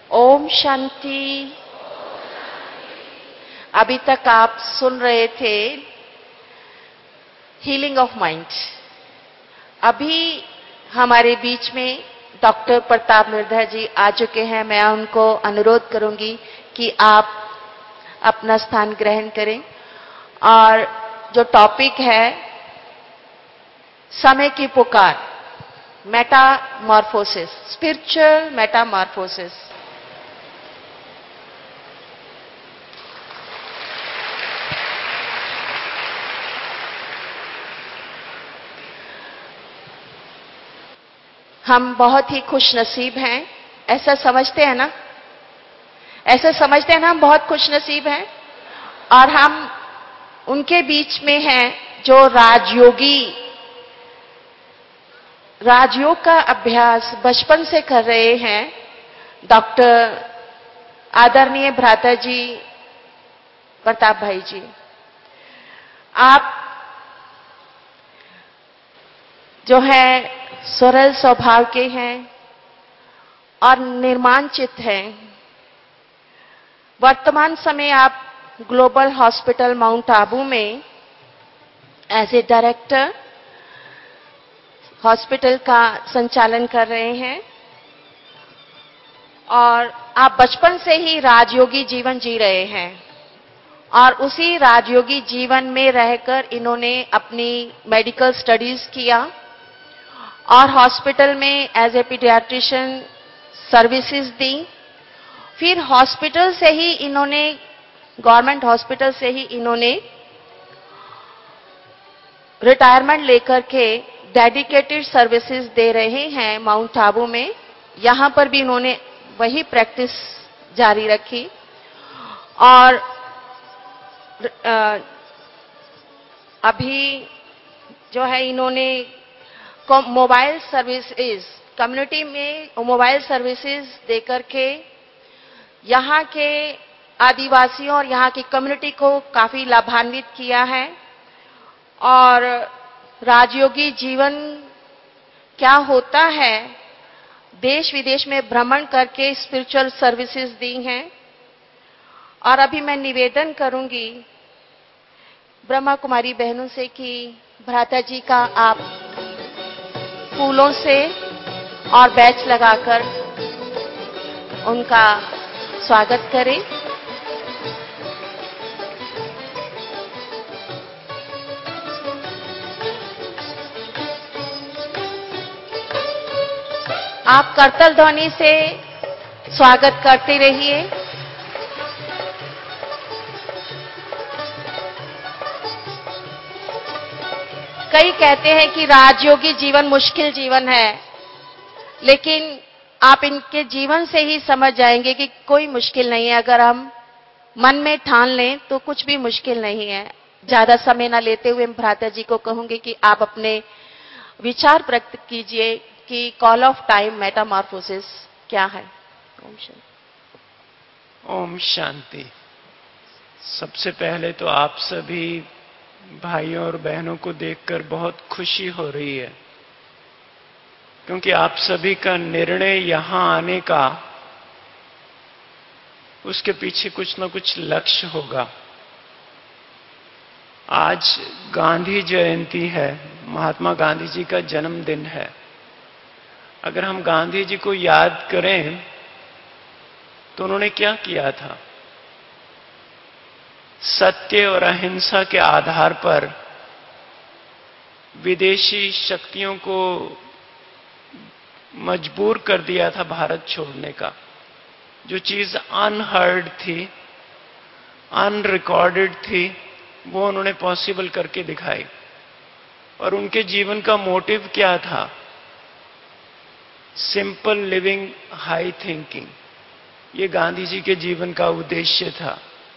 ओम शांति। अभी तक आप सुन रहे थे हीलिंग ऑफ माइंड। अभी हमारे बीच में डॉक्टर प्रताप मिर्धा जी आ चुके हैं। मैं उनको अनुरोध करूंगी कि आप अपना स्थान ग्रहण करें और जो टॉपिक है समय की पुकार, मेटामॉर्फोसिस, स्पिरिचुअल मेटामॉर्फोसिस। हम बहुत ही खुश नसीब हैं, ऐसा समझते हैं ना? ऐसा समझते हैं ना, हम बहुत खुश नसीब हैं और हम उनके बीच में हैं जो राजयोग का अभ्यास बचपन से कर रहे हैं। डॉक्टर आदरणीय भ्राता जी प्रताप भाई जी, आप जो है सरल स्वभाव के हैं और निर्माण चित्त हैं। वर्तमान समय आप ग्लोबल हॉस्पिटल माउंट आबू में एज ए डायरेक्टर हॉस्पिटल का संचालन कर रहे हैं और आप बचपन से ही राजयोगी जीवन जी रहे हैं और उसी राजयोगी जीवन में रहकर इन्होंने अपनी मेडिकल स्टडीज किया और हॉस्पिटल में एज ए पीडियाट्रिशियन सर्विसेज दी। फिर हॉस्पिटल से ही इन्होंने, गवर्नमेंट हॉस्पिटल से ही इन्होंने रिटायरमेंट लेकर के डेडिकेटेड सर्विसेज दे रहे हैं माउंट आबू में। यहां पर भी इन्होंने वही प्रैक्टिस जारी रखी और अभी जो है इन्होंने मोबाइल सर्विसेज, कम्युनिटी में मोबाइल सर्विसेज देकर के यहाँ के आदिवासियों और यहाँ की कम्युनिटी को काफी लाभान्वित किया है। और राजयोगी जीवन क्या होता है, देश विदेश में भ्रमण करके स्पिरिचुअल सर्विसेज दी हैं। और अभी मैं निवेदन करूंगी ब्रह्मा कुमारी बहनों से कि भ्राता जी का आप फूलों से और बैच लगाकर उनका स्वागत करें। आप करतल ध्वनि से स्वागत करते रहिए। कई कहते हैं कि राजयोगी जीवन मुश्किल जीवन है, लेकिन आप इनके जीवन से ही समझ जाएंगे कि कोई मुश्किल नहीं है। अगर हम मन में ठान लें तो कुछ भी मुश्किल नहीं है। ज्यादा समय ना लेते हुए भ्राता जी को कहूंगी कि आप अपने विचार प्रकट कीजिए कि कॉल ऑफ टाइम मेटामॉर्फोसिस क्या है। ओम शांति। ओम शांति। सबसे पहले तो आप सभी भाइयों और बहनों को देखकर बहुत खुशी हो रही है, क्योंकि आप सभी का निर्णय यहां आने का, उसके पीछे कुछ न कुछ लक्ष्य होगा। आज गांधी जयंती है, महात्मा गांधी जी का जन्मदिन है। अगर हम गांधी जी को याद करें तो उन्होंने क्या किया था? सत्य और अहिंसा के आधार पर विदेशी शक्तियों को मजबूर कर दिया था भारत छोड़ने का। जो चीज अनहर्ड थी, अनरिकॉर्डेड थी, वो उन्होंने पॉसिबल करके दिखाई। और उनके जीवन का मोटिव क्या था? Simple living, high thinking. ये गांधी जी के जीवन का उद्देश्य था।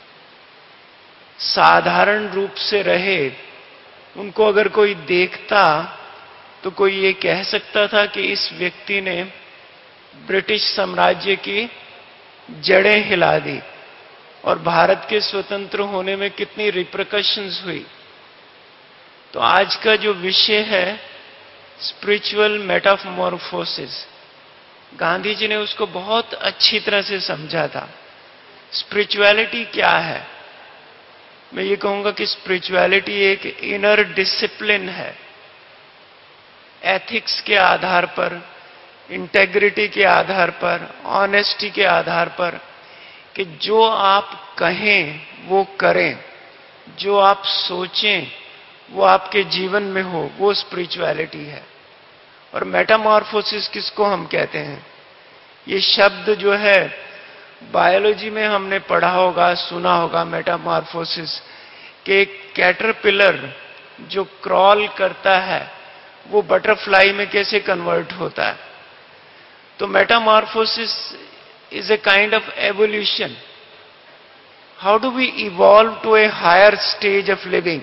साधारण रूप से रहे। उनको अगर कोई देखता तो कोई ये कह सकता था कि इस व्यक्ति ने ब्रिटिश साम्राज्य की जड़ें हिला दी और भारत के स्वतंत्र होने में कितनी रिपरकशंस हुई। तो आज का जो विषय है स्पिरिचुअल मेटामॉर्फोसिस, गांधी जी ने उसको बहुत अच्छी तरह से समझा था। स्पिरिचुअलिटी क्या है? मैं ये कहूंगा कि स्पिरिचुअलिटी एक इनर डिसिप्लिन है, एथिक्स के आधार पर, इंटेग्रिटी के आधार पर, ऑनेस्टी के आधार पर, कि जो आप कहें वो करें, जो आप सोचें वो आपके जीवन में हो, वो स्पिरिचुअलिटी है। और मेटामॉर्फोसिस किसको हम कहते हैं? ये शब्द जो है बायोलॉजी में हमने पढ़ा होगा, सुना होगा, मेटामॉर्फोसिस, कि एक कैटरपिलर जो क्रॉल करता है वो बटरफ्लाई में कैसे कन्वर्ट होता है। तो metamorphosis is a kind of evolution. How do we evolve to a higher stage of living?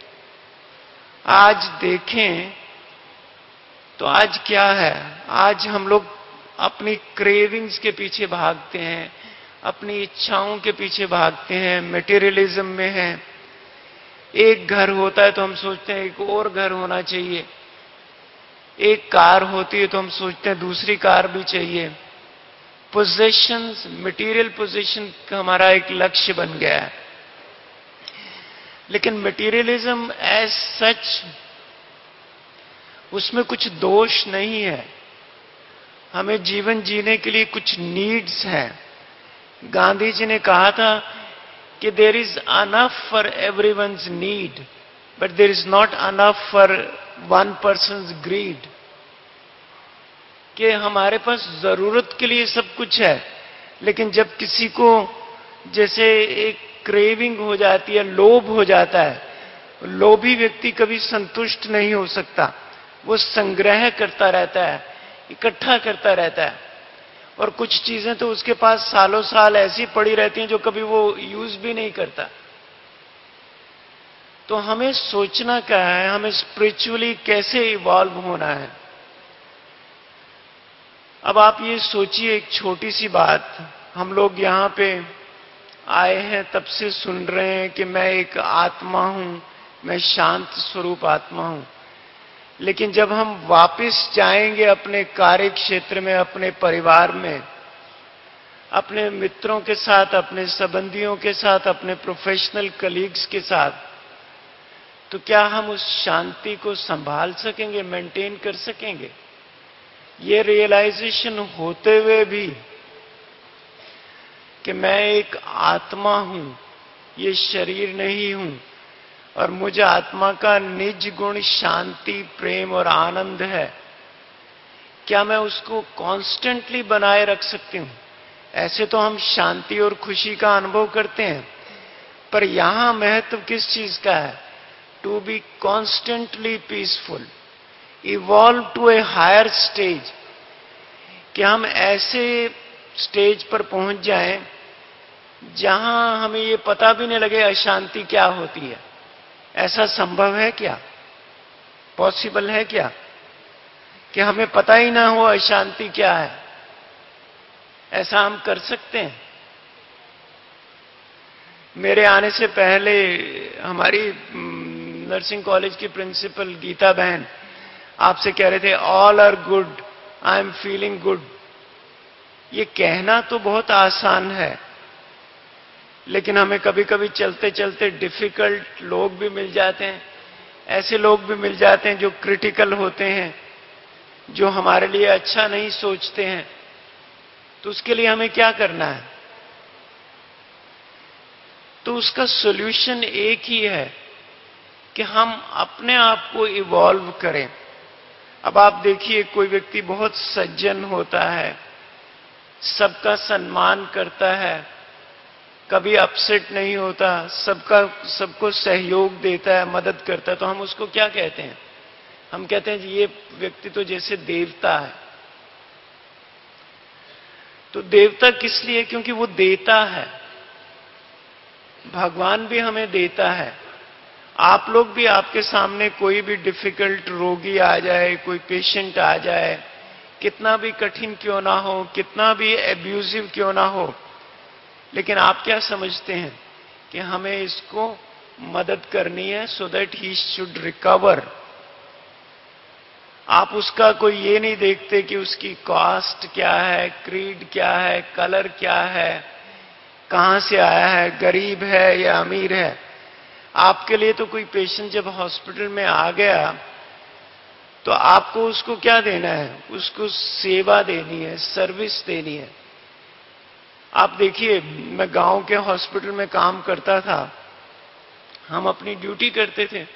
आज देखें तो आज क्या है? आज हम लोग अपनी क्रेविंग्स के पीछे भागते हैं, अपनी इच्छाओं के पीछे भागते हैं, मटेरियलिज्म में हैं। एक घर होता है तो हम सोचते हैं एक और घर होना चाहिए, एक कार होती है तो हम सोचते हैं दूसरी कार भी चाहिए। पोजेशंस, मटेरियल पोजेशन हमारा एक लक्ष्य बन गया है। लेकिन मटेरियलिज्म एज सच, उसमें कुछ दोष नहीं है। हमें जीवन जीने के लिए कुछ नीड्स हैं। गांधी जी ने कहा था कि there is enough for everyone's need, but there is not enough for one person's greed. कि हमारे पास जरूरत के लिए सब कुछ है, लेकिन जब किसी को जैसे एक क्रेविंग हो जाती है, लोभ हो जाता है, लोभी व्यक्ति कभी संतुष्ट नहीं हो सकता। वो संग्रह करता रहता है, इकट्ठा करता रहता है, और कुछ चीजें तो उसके पास सालों साल ऐसी पड़ी रहती हैं जो कभी वो यूज भी नहीं करता। तो हमें सोचना क्या है, हमें स्पिरिचुअली कैसे इवॉल्व होना है। अब आप ये सोचिए, एक छोटी सी बात, हम लोग यहां पे आए हैं तब से सुन रहे हैं कि मैं एक आत्मा हूं, मैं शांत स्वरूप आत्मा हूं। लेकिन जब हम वापस जाएंगे अपने कार्य क्षेत्र में, अपने परिवार में, अपने मित्रों के साथ, अपने संबंधियों के साथ, अपने प्रोफेशनल कलीग्स के साथ, तो क्या हम उस शांति को संभाल सकेंगे, मेंटेन कर सकेंगे? ये रियलाइजेशन होते हुए भी कि मैं एक आत्मा हूं, ये शरीर नहीं हूं, और मुझे आत्मा का निज गुण शांति, प्रेम और आनंद है, क्या मैं उसको कॉन्स्टेंटली बनाए रख सकती हूं? ऐसे तो हम शांति और खुशी का अनुभव करते हैं, पर यहां महत्व किस चीज का है? To be constantly peaceful, evolve to a higher stage, कि हम ऐसे स्टेज पर पहुंच जाएं जहां हमें ये पता भी नहीं लगे अशांति क्या होती है। ऐसा संभव है क्या? पॉसिबल है क्या कि हमें पता ही ना हो अशांति क्या है? ऐसा हम कर सकते हैं? मेरे आने से पहले हमारी नर्सिंग कॉलेज की प्रिंसिपल गीता बहन आपसे कह रहे थे, all are good, I am feeling good. ये कहना तो बहुत आसान है, लेकिन हमें कभी कभी चलते चलते डिफिकल्ट लोग भी मिल जाते हैं, ऐसे लोग भी मिल जाते हैं जो क्रिटिकल होते हैं, जो हमारे लिए अच्छा नहीं सोचते हैं। तो उसके लिए हमें क्या करना है? तो उसका सॉल्यूशन एक ही है कि हम अपने आप को इवॉल्व करें। अब आप देखिए, कोई व्यक्ति बहुत सज्जन होता है, सबका सम्मान करता है, कभी अपसेट नहीं होता, सबको सहयोग देता है, मदद करता है, तो हम उसको क्या कहते हैं? हम कहते हैं ये व्यक्ति तो जैसे देवता है। तो देवता किस लिए? क्योंकि वो देता है। भगवान भी हमें देता है। आप लोग भी, आपके सामने कोई भी डिफिकल्ट रोगी आ जाए, कोई पेशेंट आ जाए, कितना भी कठिन क्यों ना हो, कितना भी एब्यूजिव क्यों ना हो, लेकिन आप क्या समझते हैं कि हमें इसको मदद करनी है, so that he should recover. आप उसका कोई ये नहीं देखते कि उसकी कास्ट क्या है, क्रीड क्या है, कलर क्या है, कहां से आया है, गरीब है या अमीर है। आपके लिए तो कोई पेशेंट जब हॉस्पिटल में आ गया तो आपको उसको क्या देना है? उसको सेवा देनी है, सर्विस देनी है। आप देखिए, मैं गांव के हॉस्पिटल में काम करता था, हम अपनी ड्यूटी करते थे,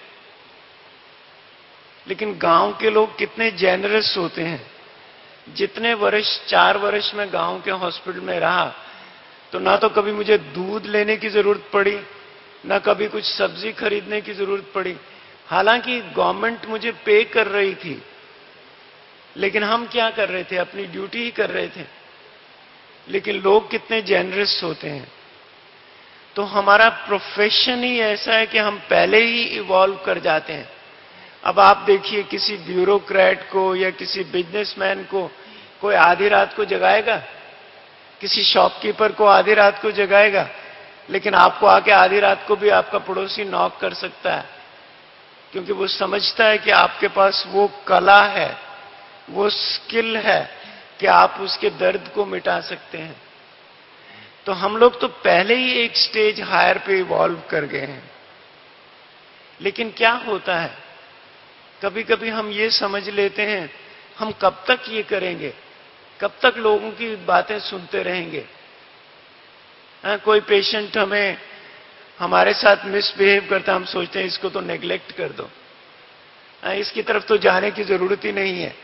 लेकिन गांव के लोग कितने जेनरस होते हैं। जितने वर्ष 4 वर्ष में गांव के हॉस्पिटल में रहा, तो ना तो कभी मुझे दूध लेने की जरूरत पड़ी, ना कभी कुछ सब्जी खरीदने की जरूरत पड़ी। हालांकि गवर्नमेंट मुझे पे कर रही थी, लेकिन हम क्या कर रहे थे? अपनी ड्यूटी ही कर रहे थे। लेकिन लोग कितने जेनरस होते हैं। तो हमारा प्रोफेशन ही ऐसा है कि हम पहले ही इवॉल्व कर जाते हैं। अब आप देखिए, किसी ब्यूरोक्रेट को या किसी बिजनेसमैन को कोई आधी रात को जगाएगा? किसी शॉपकीपर को आधी रात को जगाएगा? लेकिन आपको आके आधी रात को भी आपका पड़ोसी नॉक कर सकता है, क्योंकि वो समझता है कि आपके पास वो कला है, वो स्किल है कि आप उसके दर्द को मिटा सकते हैं। तो हम लोग तो पहले ही एक स्टेज हायर पे इवॉल्व कर गए हैं। लेकिन क्या होता है, कभी कभी हम ये समझ लेते हैं, हम कब तक ये करेंगे, कब तक लोगों की बातें सुनते रहेंगे। कोई पेशेंट हमारे साथ मिसबिहेव करता, हम सोचते हैं इसको तो नेग्लेक्ट कर दो, इसकी तरफ तो जाने की जरूरत ही नहीं है,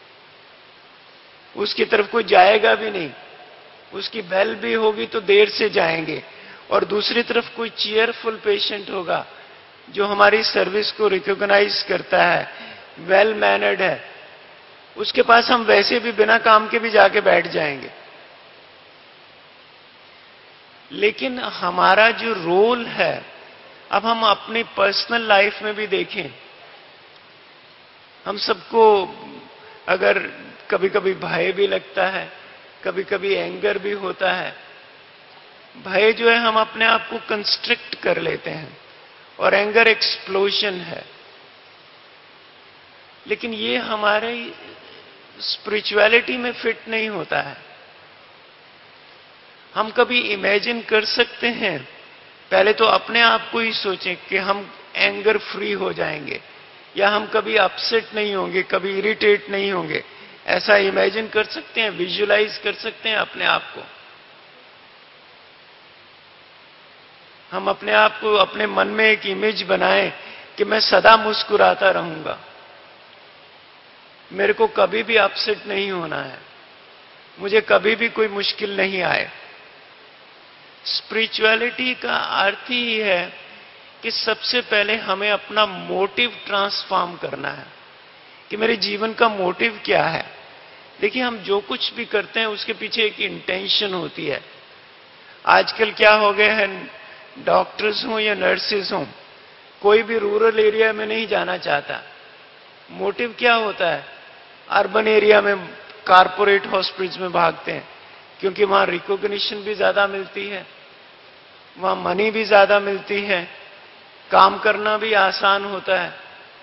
उसकी तरफ कोई जाएगा भी नहीं, उसकी बेल भी होगी तो देर से जाएंगे। और दूसरी तरफ कोई चीयरफुल पेशेंट होगा जो हमारी सर्विस को रिकॉग्नाइज करता है, वेल मैनर्ड है, उसके पास हम वैसे भी बिना काम के भी जाके बैठ जाएंगे। लेकिन हमारा जो रोल है, अब हम अपनी पर्सनल लाइफ में भी देखें, हम सबको अगर कभी कभी भय भी लगता है, कभी कभी एंगर भी होता है। भय जो है, हम अपने आप को कंस्ट्रिक्ट कर लेते हैं, और एंगर एक्सप्लोजन है। लेकिन ये हमारे स्पिरिचुअलिटी में फिट नहीं होता है। हम कभी इमेजिन कर सकते हैं, पहले तो अपने आप को ही सोचें कि हम एंगर फ्री हो जाएंगे, या हम कभी अपसेट नहीं होंगे, कभी इरिटेट नहीं होंगे। ऐसा इमेजिन कर सकते हैं, विजुअलाइज कर सकते हैं अपने आप को। हम अपने आप को अपने मन में एक इमेज बनाएं कि मैं सदा मुस्कुराता रहूंगा, मेरे को कभी भी अपसेट नहीं होना है, मुझे कभी भी कोई मुश्किल नहीं आए। स्पिरिचुअलिटी का अर्थ ही है कि सबसे पहले हमें अपना मोटिव ट्रांसफॉर्म करना है, कि मेरे जीवन का मोटिव क्या है। देखिए, हम जो कुछ भी करते हैं उसके पीछे एक इंटेंशन होती है। आजकल क्या हो गए हैं, डॉक्टर्स हों या नर्सेज हों, कोई भी रूरल एरिया में नहीं जाना चाहता। मोटिव क्या होता है? अर्बन एरिया में, कारपोरेट हॉस्पिटल्स में भागते हैं, क्योंकि वहां रिकॉग्निशन भी ज्यादा मिलती है, वहां मनी भी ज्यादा मिलती है, काम करना भी आसान होता है।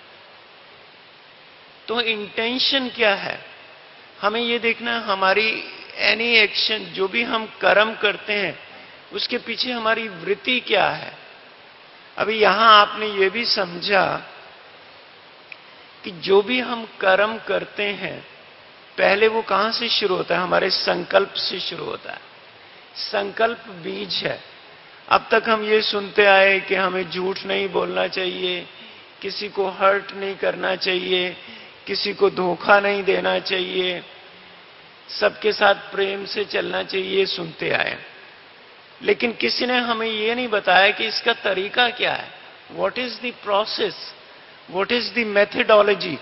तो इंटेंशन क्या है? हमें यह देखना, हमारी एनी एक्शन, जो भी हम कर्म करते हैं, उसके पीछे हमारी वृत्ति क्या है। अभी यहां आपने ये भी समझा कि जो भी हम कर्म करते हैं, पहले वो कहां से शुरू होता है? हमारे संकल्प से शुरू होता है। संकल्प बीज है। अब तक हम ये सुनते आए कि हमें झूठ नहीं बोलना चाहिए, किसी को हर्ट नहीं करना चाहिए, किसी को धोखा नहीं देना चाहिए, सबके साथ प्रेम से चलना चाहिए, सुनते आए। लेकिन किसी ने हमें यह नहीं बताया कि इसका तरीका क्या है। What is the process, what is the methodology.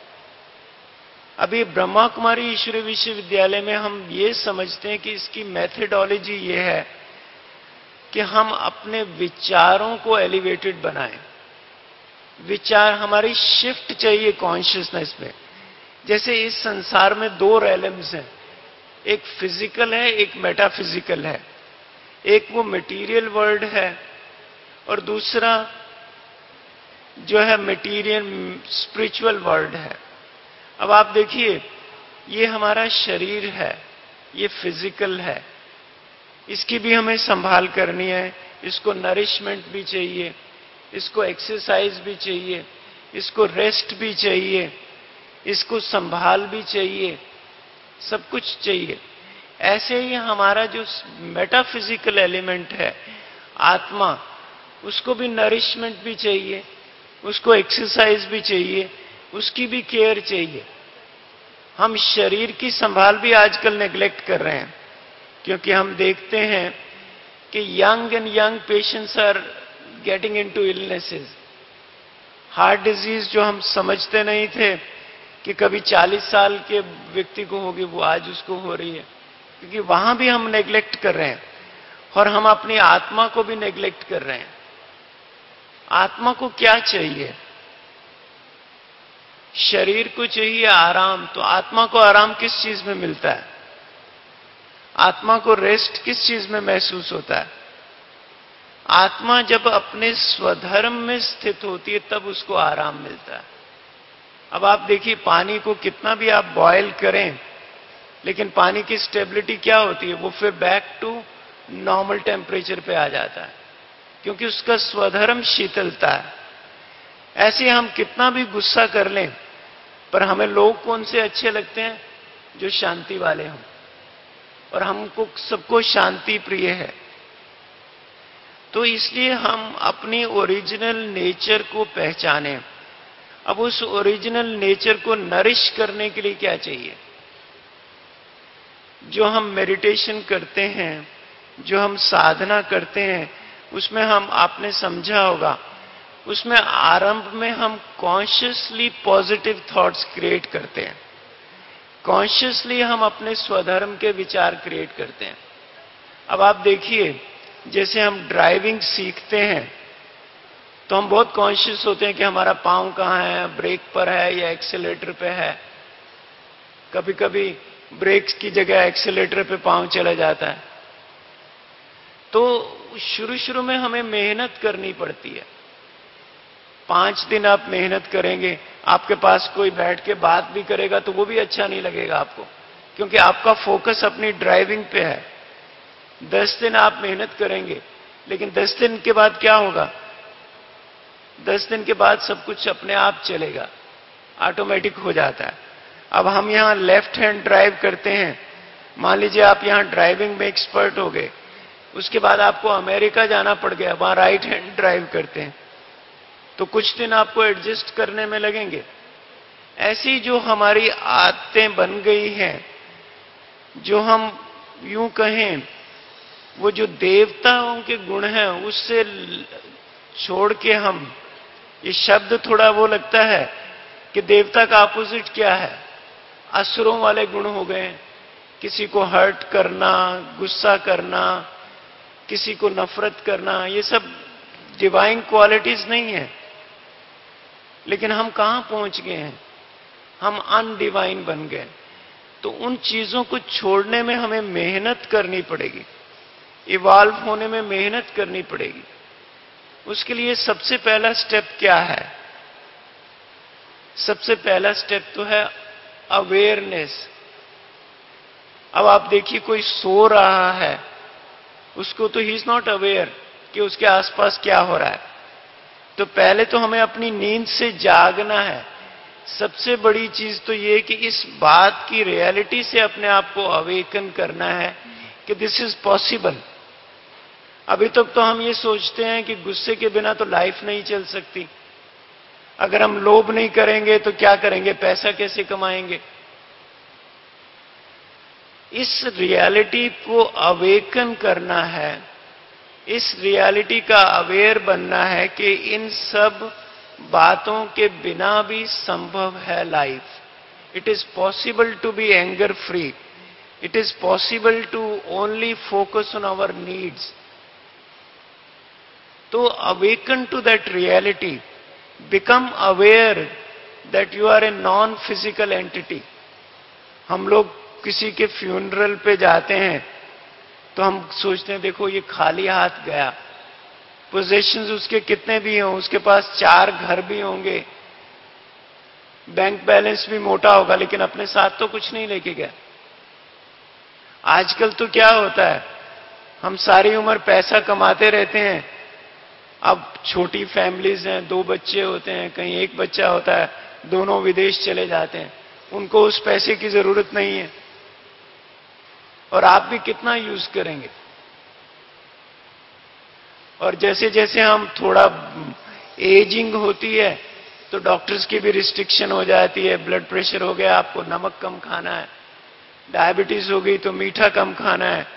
अभी ब्रह्मा कुमारी ईश्वरीय विश्वविद्यालय में हम ये समझते हैं कि इसकी मेथडोलॉजी ये है कि हम अपने विचारों को एलिवेटेड बनाएं। विचार हमारी शिफ्ट चाहिए कॉन्शियसनेस में। जैसे इस संसार में 2 रेलम्स हैं, एक फिजिकल है, एक मेटाफिजिकल है। एक वो मटेरियल वर्ल्ड है, और दूसरा जो है मटेरियल स्पिरिचुअल वर्ल्ड है। अब आप देखिए, ये हमारा शरीर है, ये फिजिकल है, इसकी भी हमें संभाल करनी है, इसको नरिशमेंट भी चाहिए, इसको एक्सरसाइज भी चाहिए, इसको रेस्ट भी चाहिए, इसको संभाल भी चाहिए, सब कुछ चाहिए। ऐसे ही हमारा जो मेटाफिजिकल एलिमेंट है, आत्मा, उसको भी नरिशमेंट भी चाहिए, उसको एक्सरसाइज भी चाहिए, उसकी भी केयर चाहिए। हम शरीर की संभाल भी आजकल नेग्लेक्ट कर रहे हैं, क्योंकि हम देखते हैं कि young and young patients are getting into illnesses. Heart disease जो हम समझते नहीं थे कि कभी 40 साल के व्यक्ति को होगी, वो आज उसको हो रही है, क्योंकि वहां भी हम नेग्लेक्ट कर रहे हैं। और हम अपनी आत्मा को भी नेग्लेक्ट कर रहे हैं। आत्मा को क्या चाहिए? शरीर को चाहिए आराम, तो आत्मा को आराम किस चीज में मिलता है? आत्मा को रेस्ट किस चीज में महसूस होता है? आत्मा जब अपने स्वधर्म में स्थित होती है तब उसको आराम मिलता है। अब आप देखिए, पानी को कितना भी आप बॉयल करें, लेकिन पानी की स्टेबिलिटी क्या होती है? वो फिर बैक टू नॉर्मल टेम्परेचर पे आ जाता है, क्योंकि उसका स्वधर्म शीतलता है। ऐसे हम कितना भी गुस्सा कर लें, पर हमें लोग कौन से अच्छे लगते हैं? जो शांति वाले हों, और हमको सबको शांति प्रिय है। तो इसलिए हम अपनी ओरिजिनल नेचर को पहचानें। अब उस ओरिजिनल नेचर को नरिश करने के लिए क्या चाहिए? जो हम मेडिटेशन करते हैं, जो हम साधना करते हैं, उसमें हम, आपने समझा होगा, उसमें आरंभ में हम कॉन्शियसली पॉजिटिव थॉट्स क्रिएट करते हैं। कॉन्शियसली हम अपने स्वधर्म के विचार क्रिएट करते हैं। अब आप देखिए, जैसे हम ड्राइविंग सीखते हैं तो हम बहुत कॉन्शियस होते हैं कि हमारा पांव कहां है, ब्रेक पर है या एक्सेलेरेटर पे है। कभी कभी ब्रेक की जगह एक्सेलेरेटर पे पांव चला जाता है। तो शुरू शुरू में हमें मेहनत करनी पड़ती है। 5 दिन आप मेहनत करेंगे, आपके पास कोई बैठ के बात भी करेगा तो वो भी अच्छा नहीं लगेगा आपको, क्योंकि आपका फोकस अपनी ड्राइविंग पे है। 10 दिन आप मेहनत करेंगे, लेकिन 10 दिन के बाद क्या होगा? 10 दिन के बाद सब कुछ अपने आप चलेगा, ऑटोमेटिक हो जाता है। अब हम यहां लेफ्ट हैंड ड्राइव करते हैं, मान लीजिए आप यहां ड्राइविंग में एक्सपर्ट हो गए, उसके बाद आपको अमेरिका जाना पड़ गया, वहां राइट हैंड ड्राइव करते हैं, तो कुछ दिन आपको एडजस्ट करने में लगेंगे। ऐसी जो हमारी आदतें बन गई हैं, जो हम यूं कहें, वो जो देवताओं के गुण हैं, उससे छोड़ के हम, ये शब्द थोड़ा वो लगता है कि देवता का अपोजिट क्या है? असुरों वाले गुण हो गए। किसी को हर्ट करना, गुस्सा करना, किसी को नफरत करना, ये सब डिवाइन क्वालिटीज नहीं है। लेकिन हम कहां पहुंच गए हैं? हम अनडिवाइन बन गए। तो उन चीजों को छोड़ने में हमें मेहनत करनी पड़ेगी, इवॉल्व होने में मेहनत करनी पड़ेगी। उसके लिए सबसे पहला स्टेप क्या है? सबसे पहला स्टेप तो है अवेयरनेस। अब आप देखिए, कोई सो रहा है, उसको तो ही इज नॉट अवेयर कि उसके आसपास क्या हो रहा है। तो पहले तो हमें अपनी नींद से जागना है। सबसे बड़ी चीज तो ये कि इस बात की रियलिटी से अपने आप को अवेकन करना है कि दिस इज पॉसिबल। अभी तक तो हम ये सोचते हैं कि गुस्से के बिना तो लाइफ नहीं चल सकती। अगर हम लोभ नहीं करेंगे तो क्या करेंगे? पैसा कैसे कमाएंगे? इस रियलिटी को अवेकन करना है, इस रियलिटी का अवेयर बनना है कि इन सब बातों के बिना भी संभव है life. It is possible to be anger free. It is possible to only focus on our needs. तो awaken to that reality, become aware that you are a non physical entity. हम लोग किसी के फ्यूनरल पे जाते हैं तो हम सोचते हैं, देखो ये खाली हाथ गया, पोजेशंस उसके कितने भी हों, उसके पास 4 घर भी होंगे, बैंक बैलेंस भी मोटा होगा, लेकिन अपने साथ तो कुछ नहीं लेके गया। आजकल तो क्या होता है, हम सारी उम्र पैसा कमाते रहते हैं, अब छोटी फैमिलीज हैं, 2 बच्चे होते हैं, कहीं 1 बच्चा होता है, दोनों विदेश चले जाते हैं, उनको उस पैसे की जरूरत नहीं है, और आप भी कितना यूज करेंगे। और जैसे जैसे हम थोड़ा एजिंग होती है तो डॉक्टर्स की भी रिस्ट्रिक्शन हो जाती है, ब्लड प्रेशर हो गया आपको नमक कम खाना है, डायबिटीज हो गई तो मीठा कम खाना है,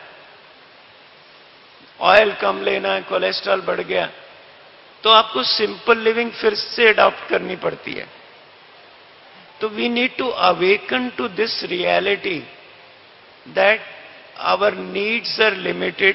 ऑयल कम लेना है, कोलेस्ट्रॉल बढ़ गया, तो आपको सिंपल लिविंग फिर से अडॉप्ट करनी पड़ती है। तो we need to awaken to this reality that our needs are limited,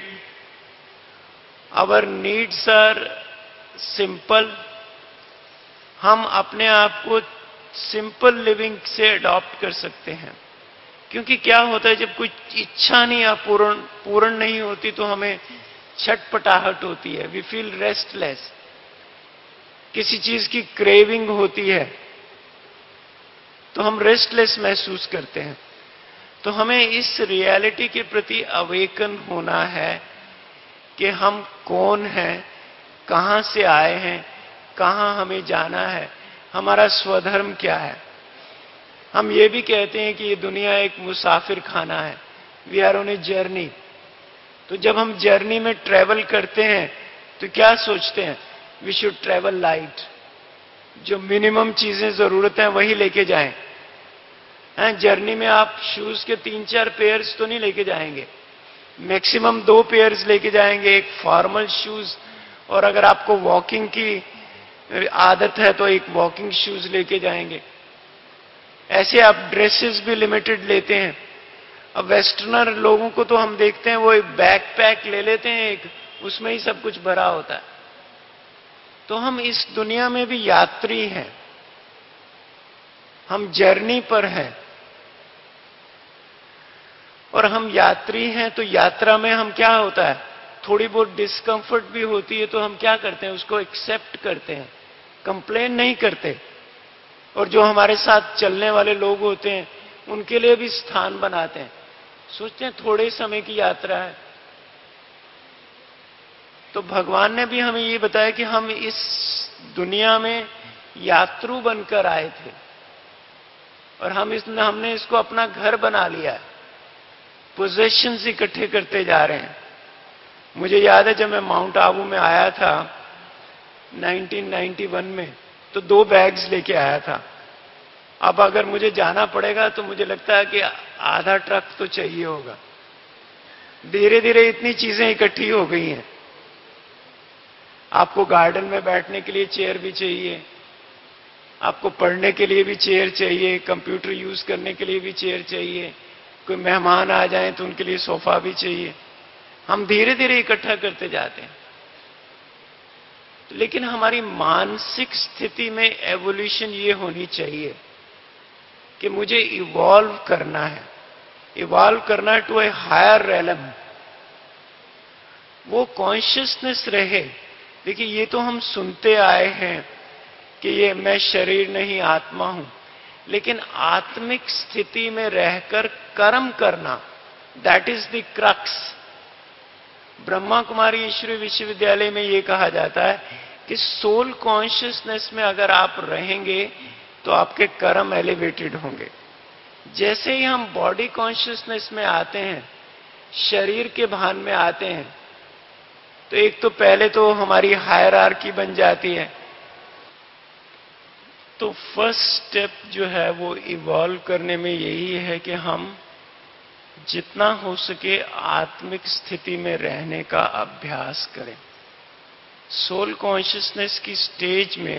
our needs are simple. हम अपने आप को सिंपल लिविंग से अडॉप्ट कर सकते हैं, क्योंकि क्या होता है, जब कोई इच्छा नहीं पूर्ण नहीं होती तो हमें छटपटाहट होती है, वी फील रेस्टलेस। किसी चीज की क्रेविंग होती है तो हम रेस्टलेस महसूस करते हैं। तो हमें इस रियलिटी के प्रति अवेकन होना है कि हम कौन हैं, कहां से आए हैं, कहां हमें जाना है, हमारा स्वधर्म क्या है। हम ये भी कहते हैं कि ये दुनिया एक मुसाफिर खाना है, we are on a journey. तो जब हम जर्नी में ट्रेवल करते हैं तो क्या सोचते हैं, वी शुड ट्रेवल लाइट, जो मिनिमम चीजें जरूरत है वही लेके जाएं। जर्नी में आप शूज के 3-4 पेयर्स तो नहीं लेके जाएंगे, मैक्सिमम 2 पेयर्स लेके जाएंगे, एक फॉर्मल शूज, और अगर आपको वॉकिंग की आदत है तो एक वॉकिंग शूज लेके जाएंगे। ऐसे आप ड्रेसेस भी लिमिटेड लेते हैं। अब वेस्टर्नर लोगों को तो हम देखते हैं वो एक बैकपैक ले लेते हैं, एक उसमें ही सब कुछ भरा होता है। तो हम इस दुनिया में भी यात्री हैं, हम जर्नी पर हैं, और हम यात्री हैं। तो यात्रा में हम क्या होता है, थोड़ी बहुत डिस्कंफर्ट भी होती है तो हम क्या करते हैं, उसको एक्सेप्ट करते हैं, कंप्लेन नहीं करते। और जो हमारे साथ चलने वाले लोग होते हैं उनके लिए भी स्थान बनाते हैं, सोचते हैं थोड़े समय की यात्रा है। तो भगवान ने भी हमें ये बताया कि हम इस दुनिया में यात्रु बनकर आए थे, और हमने इसको अपना घर बना लिया है, पोजेशंस इकट्ठे करते जा रहे हैं। मुझे याद है जब मैं माउंट आबू में आया था 1991 में, तो 2 बैग्स लेके आया था। अब अगर मुझे जाना पड़ेगा तो मुझे लगता है कि आधा ट्रक तो चाहिए होगा। धीरे धीरे इतनी चीजें इकट्ठी हो गई हैं। आपको गार्डन में बैठने के लिए चेयर भी चाहिए, आपको पढ़ने के लिए भी चेयर चाहिए, कंप्यूटर यूज करने के लिए भी चेयर चाहिए, कोई मेहमान आ जाए तो उनके लिए सोफा भी चाहिए। हम धीरे धीरे इकट्ठा करते जाते हैं। लेकिन हमारी मानसिक स्थिति में एवोल्यूशन ये होनी चाहिए कि मुझे इवॉल्व करना है, इवॉल्व करना है टू ए हायर रेलम, वो कॉन्शियसनेस रहे। देखिए, ये तो हम सुनते आए हैं कि ये मैं शरीर नहीं आत्मा हूं, लेकिन आत्मिक स्थिति में रहकर कर्म करना, that is the crux. Brahma Kumari ईश्वरीय विश्वविद्यालय में यह कहा जाता है कि सोल कॉन्शियसनेस में अगर आप रहेंगे तो आपके कर्म एलिवेटेड होंगे। जैसे ही हम बॉडी कॉन्शियसनेस में आते हैं, शरीर के भान में आते हैं, तो एक तो पहले तो हमारी हायरार्की बन जाती है। तो फर्स्ट स्टेप जो है वो इवॉल्व करने में यही है कि हम जितना हो सके आत्मिक स्थिति में रहने का अभ्यास करें। सोल कॉन्शियसनेस की स्टेज में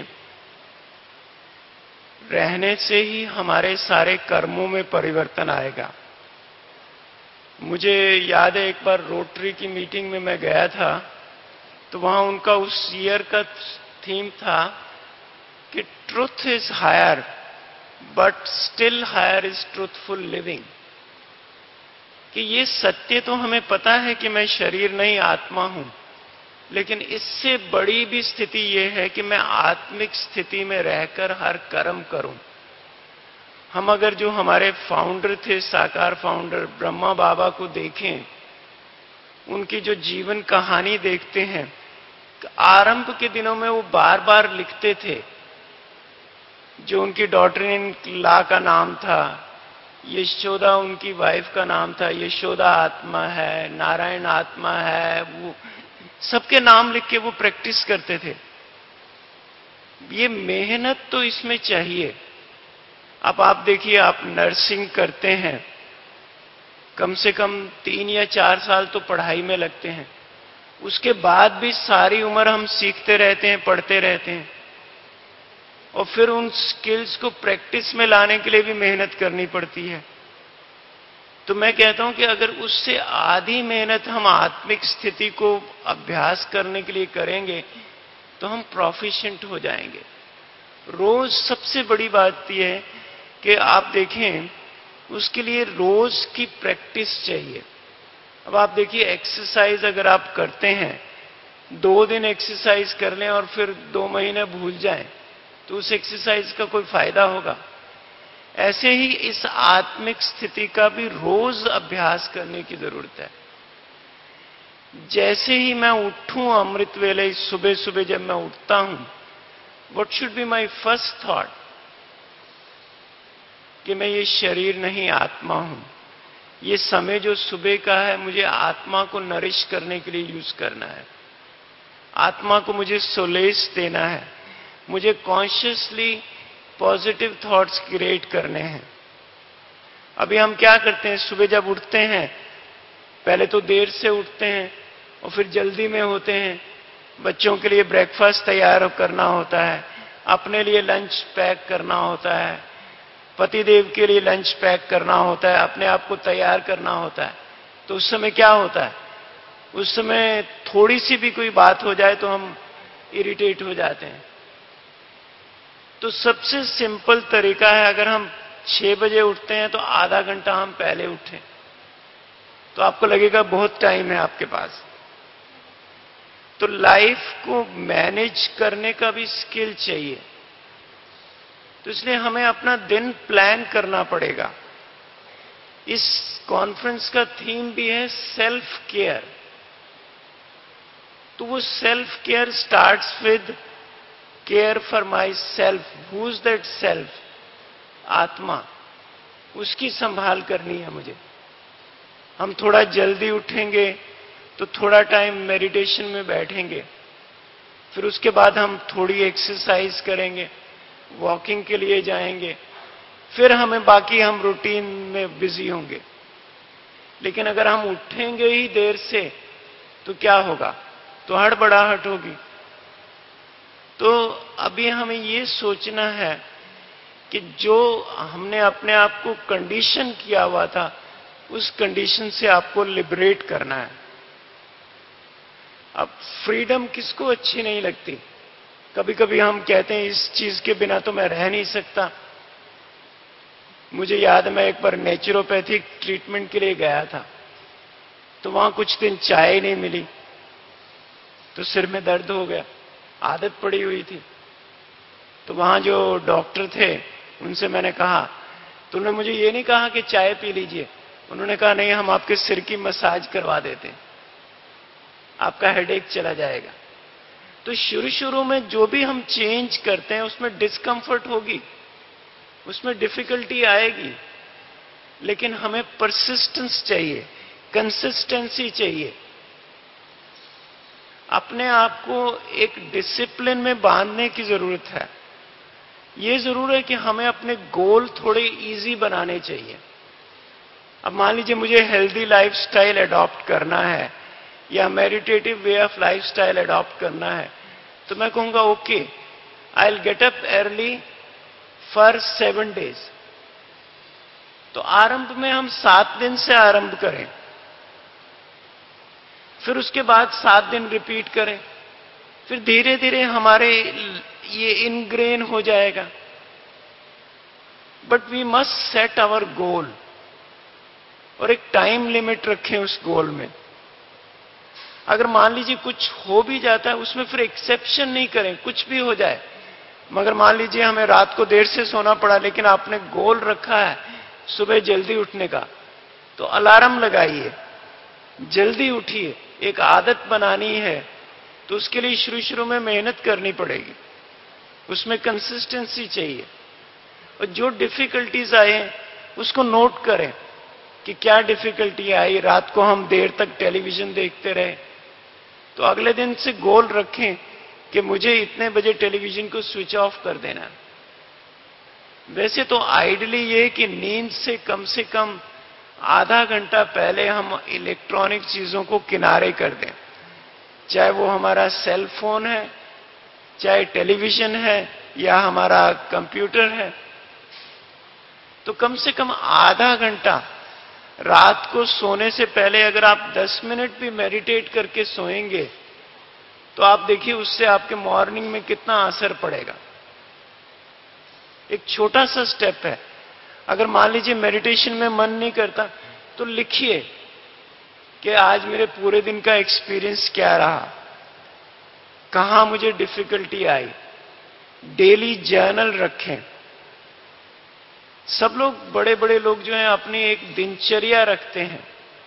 रहने से ही हमारे सारे कर्मों में परिवर्तन आएगा। मुझे याद है एक बार रोटरी की मीटिंग में मैं गया था, तो वहां उनका उस ईयर का थीम था कि truth is higher but still higher is truthful living. कि ये सत्य तो हमें पता है कि मैं शरीर नहीं आत्मा हूं, लेकिन इससे बड़ी भी स्थिति यह है कि मैं आत्मिक स्थिति में रहकर हर कर्म करूं। हम अगर जो हमारे फाउंडर थे, साकार फाउंडर ब्रह्मा बाबा को देखें, उनकी जो जीवन कहानी देखते हैं, आरंभ के दिनों में वो बार बार लिखते थे। जो उनकी डॉटर इन लॉ का नाम था, यशोदा उनकी वाइफ का नाम था, यशोदा आत्मा है, नारायण आत्मा है, वो सबके नाम लिख के वो प्रैक्टिस करते थे। ये मेहनत तो इसमें चाहिए। अब आप देखिए, आप नर्सिंग करते हैं, कम से कम 3 या 4 साल तो पढ़ाई में लगते हैं। उसके बाद भी सारी उम्र हम सीखते रहते हैं, पढ़ते रहते हैं, और फिर उन स्किल्स को प्रैक्टिस में लाने के लिए भी मेहनत करनी पड़ती है। तो मैं कहता हूं कि अगर उससे आधी मेहनत हम आत्मिक स्थिति को अभ्यास करने के लिए करेंगे तो हम प्रोफिशिएंट हो जाएंगे। रोज सबसे बड़ी बात यह है कि आप देखें, उसके लिए रोज की प्रैक्टिस चाहिए। अब आप देखिए, एक्सरसाइज अगर आप करते हैं, 2 दिन एक्सरसाइज कर लें और फिर 2 महीने भूल जाएं, तो उस एक्सरसाइज का कोई फायदा होगा? ऐसे ही इस आत्मिक स्थिति का भी रोज अभ्यास करने की जरूरत है। जैसे ही मैं उठूं अमृत वेले, सुबह सुबह जब मैं उठता हूं, what should be my first thought? कि मैं ये शरीर नहीं, आत्मा हूं। ये समय जो सुबह का है, मुझे आत्मा को नरिश करने के लिए यूज करना है। आत्मा को मुझे सोलेस देना है। मुझे कॉन्शियसली पॉजिटिव थॉट्स क्रिएट करने हैं। अभी हम क्या करते हैं, सुबह जब उठते हैं, पहले तो देर से उठते हैं और फिर जल्दी में होते हैं। बच्चों के लिए ब्रेकफास्ट तैयार करना होता है, अपने लिए लंच पैक करना होता है, पतिदेव के लिए लंच पैक करना होता है, अपने आप को तैयार करना होता है। तो उस समय क्या होता है, उस समय थोड़ी सी भी कोई बात हो जाए तो हम इरिटेट हो जाते हैं। तो सबसे सिंपल तरीका है, अगर हम 6 बजे उठते हैं तो आधा घंटा हम पहले उठें, तो आपको लगेगा बहुत टाइम है आपके पास। तो लाइफ को मैनेज करने का भी स्किल चाहिए। तो इसलिए हमें अपना दिन प्लान करना पड़ेगा। इस कॉन्फ्रेंस का थीम भी है सेल्फ केयर। तो वो self care starts with care for myself. Who is that self? आत्मा। उसकी संभाल करनी है मुझे। हम थोड़ा जल्दी उठेंगे तो थोड़ा टाइम मेडिटेशन में बैठेंगे, फिर उसके बाद हम थोड़ी एक्सरसाइज करेंगे, वॉकिंग के लिए जाएंगे, फिर हम रूटीन में बिजी होंगे। लेकिन अगर हम उठेंगे ही देर से तो क्या होगा? तो हड़बड़ाहट होगी। तो अभी हमें ये सोचना है कि जो हमने अपने आप को कंडीशन किया हुआ था, उस कंडीशन से आपको लिबरेट करना है। अब फ्रीडम किसको अच्छी नहीं लगती? कभी कभी हम कहते हैं इस चीज के बिना तो मैं रह नहीं सकता। मुझे याद है, मैं एक बार नेचुरोपैथिक ट्रीटमेंट के लिए गया था, तो वहां कुछ दिन चाय नहीं मिली, तो सिर में दर्द हो गया। आदत पड़ी हुई थी। तो वहां जो डॉक्टर थे, उनसे मैंने कहा, तो उन्होंने मुझे ये नहीं कहा कि चाय पी लीजिए। उन्होंने कहा नहीं, हम आपके सिर की मसाज करवा देते हैं, आपका हेडेक चला जाएगा। तो शुरू शुरू में जो भी हम चेंज करते हैं उसमें डिस्कंफर्ट होगी, उसमें डिफिकल्टी आएगी, लेकिन हमें परसिस्टेंस चाहिए, कंसिस्टेंसी चाहिए। अपने आप को एक डिसिप्लिन में बांधने की जरूरत है। यह जरूर है कि हमें अपने गोल थोड़े इजी बनाने चाहिए। अब मान लीजिए मुझे हेल्दी लाइफस्टाइल अडॉप्ट करना है या meditative way of lifestyle adopt करना है, तो मैं कहूंगा okay, I will get up early for 7 days। तो आरंभ में हम 7 दिन से आरंभ करें, फिर उसके बाद 7 दिन रिपीट करें, फिर धीरे धीरे हमारे ये इनग्रेन हो जाएगा। But we must set our goal, और एक टाइम लिमिट रखें उस गोल में। अगर मान लीजिए कुछ हो भी जाता है, उसमें फिर एक्सेप्शन नहीं करें, कुछ भी हो जाए, मगर मान लीजिए हमें रात को देर से सोना पड़ा, लेकिन आपने गोल रखा है सुबह जल्दी उठने का, तो अलार्म लगाइए, जल्दी उठिए। एक आदत बनानी है तो उसके लिए शुरू शुरू में मेहनत करनी पड़ेगी, उसमें कंसिस्टेंसी चाहिए। और जो डिफिकल्टीज आए उसको नोट करें कि क्या डिफिकल्टी आई। रात को हम देर तक टेलीविजन देखते रहे, तो अगले दिन से गोल रखें कि मुझे इतने बजे टेलीविजन को स्विच ऑफ कर देना है। वैसे तो आइडियली ये कि नींद से कम आधा घंटा पहले हम इलेक्ट्रॉनिक चीजों को किनारे कर दें, चाहे वो हमारा सेल फोन है, चाहे टेलीविजन है, या हमारा कंप्यूटर है। तो कम से कम आधा घंटा रात को सोने से पहले अगर आप 10 मिनट भी मेडिटेट करके सोएंगे, तो आप देखिए उससे आपके मॉर्निंग में कितना असर पड़ेगा। एक छोटा सा स्टेप है। अगर मान लीजिए मेडिटेशन में मन नहीं करता, तो लिखिए कि आज मेरे पूरे दिन का एक्सपीरियंस क्या रहा, कहां मुझे डिफिकल्टी आई। डेली जर्नल रखें। सब लोग, बड़े बड़े लोग जो हैं, अपनी एक दिनचर्या रखते हैं।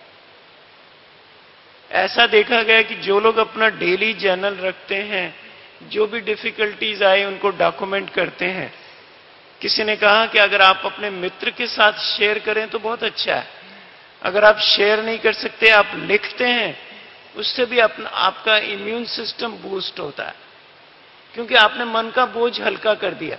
ऐसा देखा गया कि जो लोग अपना डेली जर्नल रखते हैं, जो भी डिफिकल्टीज आए उनको डॉक्यूमेंट करते हैं। किसी ने कहा कि अगर आप अपने मित्र के साथ शेयर करें तो बहुत अच्छा है, अगर आप शेयर नहीं कर सकते, आप लिखते हैं, उससे भी आपका इम्यून सिस्टम बूस्ट होता है, क्योंकि आपने मन का बोझ हल्का कर दिया।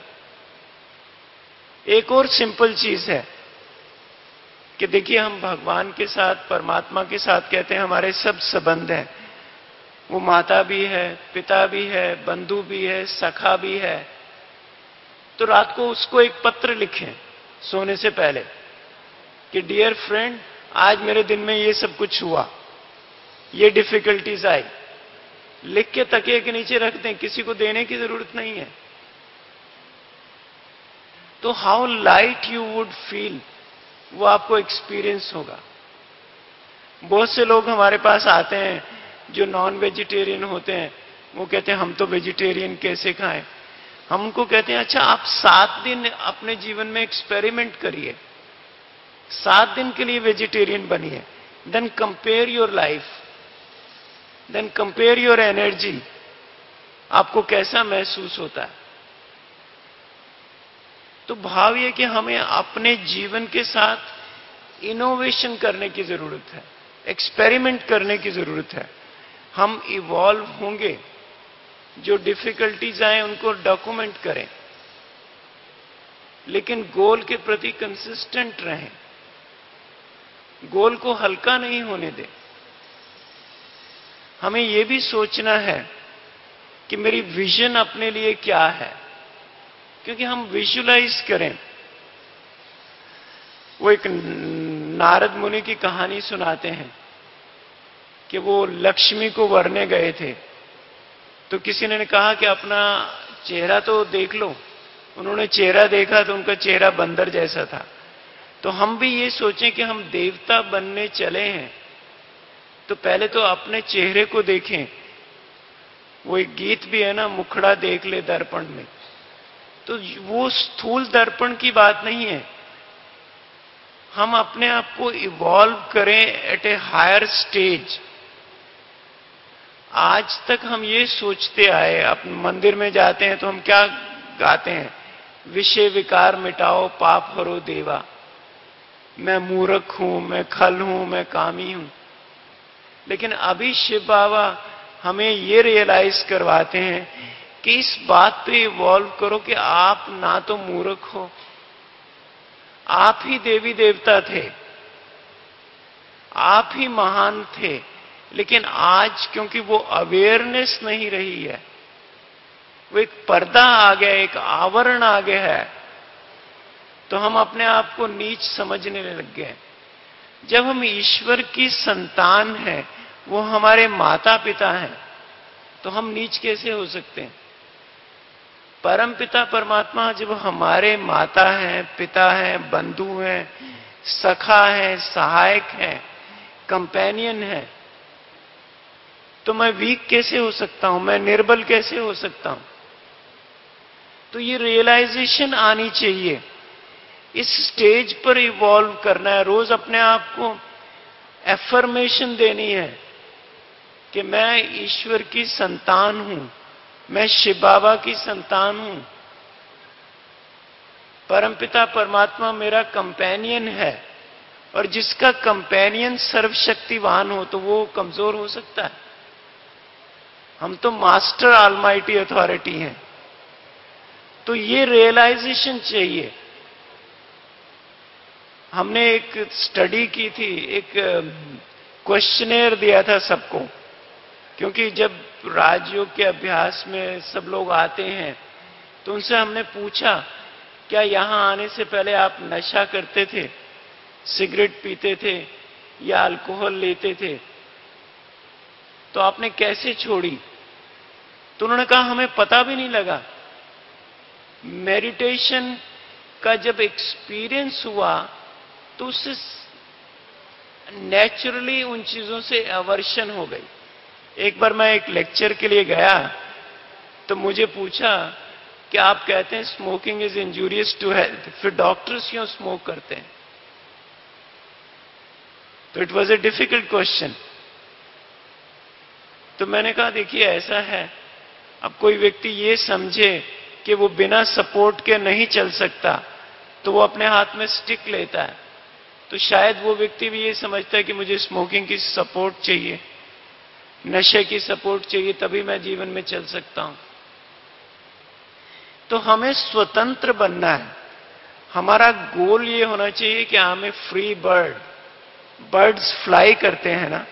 एक और सिंपल चीज है कि देखिए, हम भगवान के साथ, परमात्मा के साथ कहते हैं हमारे सब संबंध हैं। वो माता भी है, पिता भी है, बंधु भी है, सखा भी है। तो रात को उसको एक पत्र लिखें सोने से पहले कि डियर फ्रेंड, आज मेरे दिन में ये सब कुछ हुआ, ये डिफिकल्टीज आई। लिख के तकिए के नीचे रख दें, किसी को देने की जरूरत नहीं है। तो how light you would feel, वो आपको एक्सपीरियंस होगा। बहुत से लोग हमारे पास आते हैं जो नॉन वेजिटेरियन होते हैं, वो कहते हैं हम तो वेजिटेरियन कैसे खाएं। हम उनको कहते हैं अच्छा, आप 7 दिन अपने जीवन में एक्सपेरिमेंट करिए, 7 दिन के लिए वेजिटेरियन बनिए, then compare your life, then compare your energy, आपको कैसा महसूस होता है। तो भाव ये कि हमें अपने जीवन के साथ इनोवेशन करने की जरूरत है, एक्सपेरिमेंट करने की जरूरत है। हम इवॉल्व होंगे, जो डिफिकल्टीज आए उनको डॉक्यूमेंट करें, लेकिन गोल के प्रति कंसिस्टेंट रहें, गोल को हल्का नहीं होने दें। हमें यह भी सोचना है कि मेरी विजन अपने लिए क्या है, क्योंकि हम विजुलाइज करें। वो एक नारद मुनि की कहानी सुनाते हैं कि वो लक्ष्मी को वरने गए थे, तो किसी ने कहा कि अपना चेहरा तो देख लो। उन्होंने चेहरा देखा तो उनका चेहरा बंदर जैसा था। तो हम भी ये सोचें कि हम देवता बनने चले हैं, तो पहले तो अपने चेहरे को देखें। वो एक गीत भी है ना, मुखड़ा देख ले दर्पण में। तो वो स्थूल दर्पण की बात नहीं है। हम अपने आप को इवॉल्व करें एट ए हायर स्टेज। आज तक हम ये सोचते आए, अपने मंदिर में जाते हैं तो हम क्या गाते हैं, विषय विकार मिटाओ पाप हरो देवा, मैं मूर्ख हूं, मैं खल हूं, मैं कामी हूं। लेकिन अभी शिव बाबा हमें ये रियलाइज करवाते हैं कि इस बात पे इवॉल्व करो कि आप ना तो मूर्ख हो, आप ही देवी देवता थे, आप ही महान थे। लेकिन आज क्योंकि वो अवेयरनेस नहीं रही है, वो एक पर्दा आ गया, एक आवरण आ गया है, तो हम अपने आप को नीच समझने लग गए। जब हम ईश्वर की संतान हैं, वो हमारे माता पिता हैं, तो हम नीच कैसे हो सकते हैं। परम पिता परमात्मा जब हमारे माता हैं, पिता हैं, बंधु हैं, सखा हैं, सहायक हैं, कंपेनियन हैं, तो मैं वीक कैसे हो सकता हूं, मैं निर्बल कैसे हो सकता हूं। तो ये रियलाइजेशन आनी चाहिए। इस स्टेज पर इवॉल्व करना है, रोज अपने आप को एफर्मेशन देनी है कि मैं ईश्वर की संतान हूं, मैं शिव बाबा की संतान हूं, परमपिता परमात्मा मेरा कंपेनियन है। और जिसका कंपेनियन सर्वशक्तिवान हो तो वो कमजोर हो सकता है? हम तो मास्टर ऑलमाइटी अथॉरिटी हैं। तो ये रियलाइजेशन चाहिए। हमने एक स्टडी की थी, एक क्वेश्चनेयर दिया था सबको, क्योंकि जब राजयोग के अभ्यास में सब लोग आते हैं तो उनसे हमने पूछा, क्या यहां आने से पहले आप नशा करते थे, सिगरेट पीते थे या अल्कोहल लेते थे? तो आपने कैसे छोड़ी? तो उन्होंने कहा हमें पता भी नहीं लगा। मेडिटेशन का जब एक्सपीरियंस हुआ तो उससे नेचुरली उन चीजों से अवर्शन हो गई। एक बार मैं एक लेक्चर के लिए गया तो मुझे पूछा कि आप कहते हैं smoking is injurious to health, फिर डॉक्टर्स क्यों स्मोक करते हैं? तो it was a difficult question. तो मैंने कहा देखिए ऐसा है, अब कोई व्यक्ति ये समझे कि वो बिना सपोर्ट के नहीं चल सकता तो वो अपने हाथ में स्टिक लेता है, तो शायद वो व्यक्ति भी ये समझता है कि मुझे स्मोकिंग की सपोर्ट चाहिए, नशे की सपोर्ट चाहिए, तभी मैं जीवन में चल सकता हूं। तो हमें स्वतंत्र बनना है। हमारा गोल ये होना चाहिए कि हमें फ्री बर्ड, बर्ड्स फ्लाई करते हैं ना,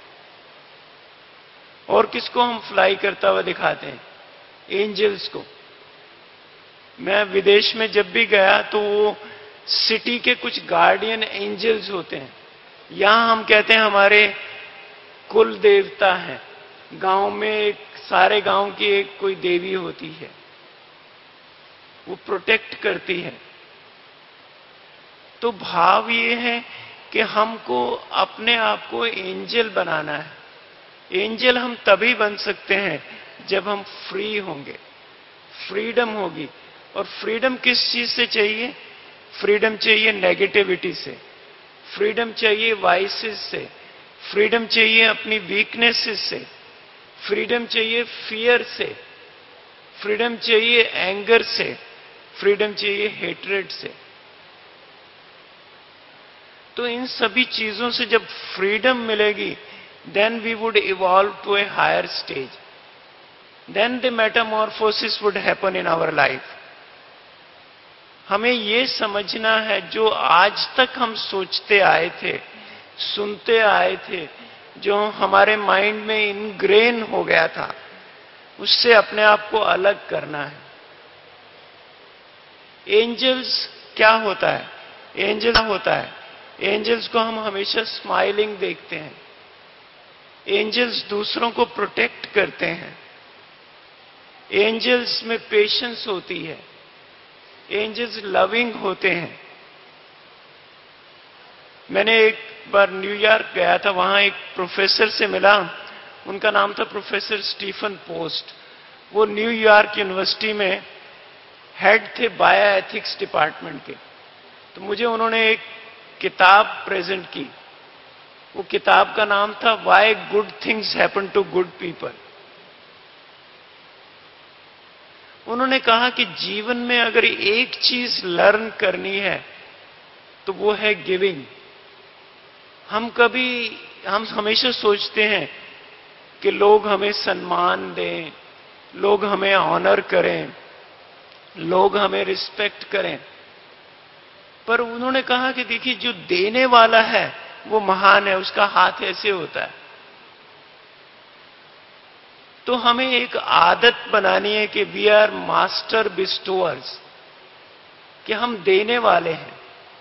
और किसको हम फ्लाई करता हुआ दिखाते हैं? एंजल्स को। मैं विदेश में जब भी गया तो वो सिटी के कुछ गार्डियन एंजल्स होते हैं। यहां हम कहते हैं हमारे कुल देवता हैं। गांव में एक सारे गांव की एक कोई देवी होती है, वो प्रोटेक्ट करती है। तो भाव ये है कि हमको अपने आप को एंजल बनाना है। एंजल हम तभी बन सकते हैं जब हम फ्री होंगे, फ्रीडम होगी। और फ्रीडम किस चीज से चाहिए? फ्रीडम चाहिए नेगेटिविटी से, फ्रीडम चाहिए वाइसेस से, फ्रीडम चाहिए अपनी वीकनेसेस से, फ्रीडम चाहिए फियर से, फ्रीडम चाहिए एंगर से, फ्रीडम चाहिए हेट्रेड से। तो इन सभी चीजों से जब फ्रीडम मिलेगी, then we would evolve to a higher stage. Then the metamorphosis would happen in our life. हमें ये समझना है, जो आज तक हम सोचते आए थे, सुनते आए थे, जो हमारे माइंड में इनग्रेन हो गया था, उससे अपने आप को अलग करना है। एंजल्स क्या होता है? एंजल्स क्या होता है? एंजल्स को हम हमेशा स्माइलिंग देखते हैं। एंजल्स दूसरों को प्रोटेक्ट करते हैं। एंजल्स में पेशेंस होती है। एंजल्स लविंग होते हैं। मैंने एक बार न्यूयॉर्क गया था, वहां एक प्रोफेसर से मिला, उनका नाम था प्रोफेसर स्टीफन पोस्ट। वो न्यूयॉर्क यूनिवर्सिटी में हेड थे बायो एथिक्स डिपार्टमेंट के। तो मुझे उन्होंने एक किताब प्रेजेंट की। वो किताब का नाम था why good things happen to good people. उन्होंने कहा कि जीवन में अगर एक चीज लर्न करनी है तो वो है गिविंग। हम हमेशा सोचते हैं कि लोग हमें सम्मान दें, लोग हमें ऑनर करें, लोग हमें रिस्पेक्ट करें। पर उन्होंने कहा कि देखिए, जो देने वाला है वो महान है, उसका हाथ ऐसे होता है। तो हमें एक आदत बनानी है कि वी आर मास्टर बिस्टोअर्स, कि हम देने वाले हैं।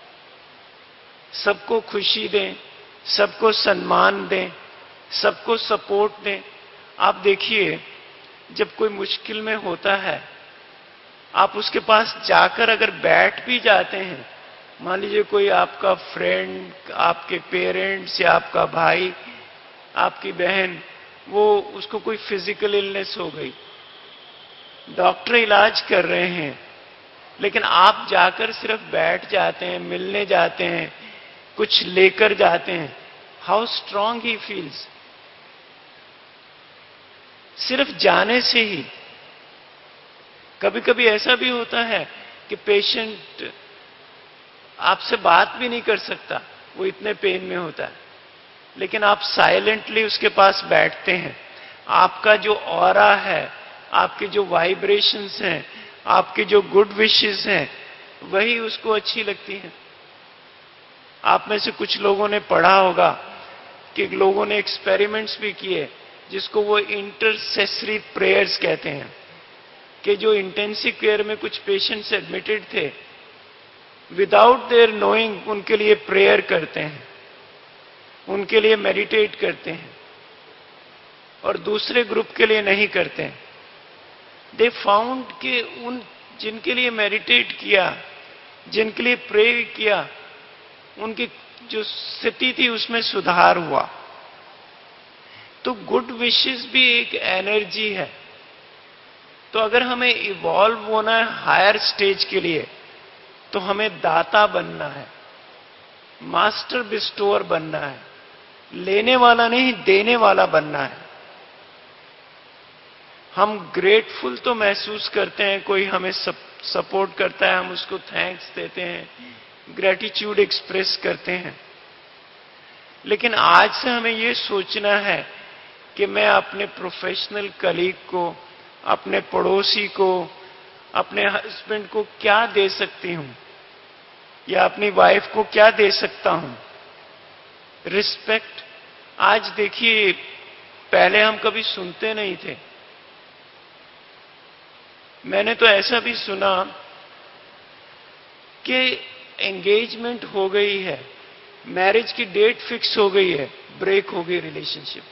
सबको खुशी दें, सबको सम्मान दें, सबको सपोर्ट दें। आप देखिए, जब कोई मुश्किल में होता है, आप उसके पास जाकर अगर बैठ भी जाते हैं, मान लीजिए कोई आपका फ्रेंड, आपके पेरेंट्स या आपका भाई, आपकी बहन, वो उसको कोई फिजिकल इलनेस हो गई डॉक्टर इलाज कर रहे हैं, लेकिन आप जाकर सिर्फ बैठ जाते हैं, मिलने जाते हैं, कुछ लेकर जाते हैं, हाउ स्ट्रांग ही फील्स। सिर्फ जाने से ही। कभी कभी ऐसा भी होता है कि पेशेंट आपसे बात भी नहीं कर सकता, वो इतने पेन में होता है, लेकिन आप साइलेंटली उसके पास बैठते हैं। आपका जो ऑरा है, आपके जो वाइब्रेशंस हैं, आपके जो गुड विशेस हैं, वही उसको अच्छी लगती हैं। आप में से कुछ लोगों ने पढ़ा होगा कि लोगों ने एक्सपेरिमेंट्स भी किए जिसको वो इंटरसेसरी प्रेयर्स कहते हैं, कि जो इंटेंसिव केयर में कुछ पेशेंट्स एडमिटेड थे, विदाउट देयर नोइंग उनके लिए प्रेयर करते हैं, उनके लिए मेडिटेट करते हैं, और दूसरे ग्रुप के लिए नहीं करते हैं। दे फाउंड कि उन जिनके लिए मेडिटेट किया, जिनके लिए प्रे किया, उनकी जो स्थिति थी उसमें सुधार हुआ। तो गुड विशेस भी एक एनर्जी है। तो अगर हमें इवॉल्व होना है हायर स्टेज के लिए, तो हमें दाता बनना है, मास्टर बिस्टोर बनना है, लेने वाला नहीं देने वाला बनना है। हम ग्रेटफुल तो महसूस करते हैं, कोई हमें सपोर्ट करता है, हम उसको थैंक्स देते हैं, ग्रेटिट्यूड एक्सप्रेस करते हैं, लेकिन आज से हमें यह सोचना है कि मैं अपने प्रोफेशनल कलीग को, अपने पड़ोसी को, अपने हस्बैंड को क्या दे सकती हूं, या अपनी वाइफ को क्या दे सकता हूं। रिस्पेक्ट। आज देखिए, पहले हम कभी सुनते नहीं थे। मैंने तो ऐसा भी सुना कि एंगेजमेंट हो गई है, मैरिज की डेट फिक्स हो गई है, ब्रेक हो गई रिलेशनशिप।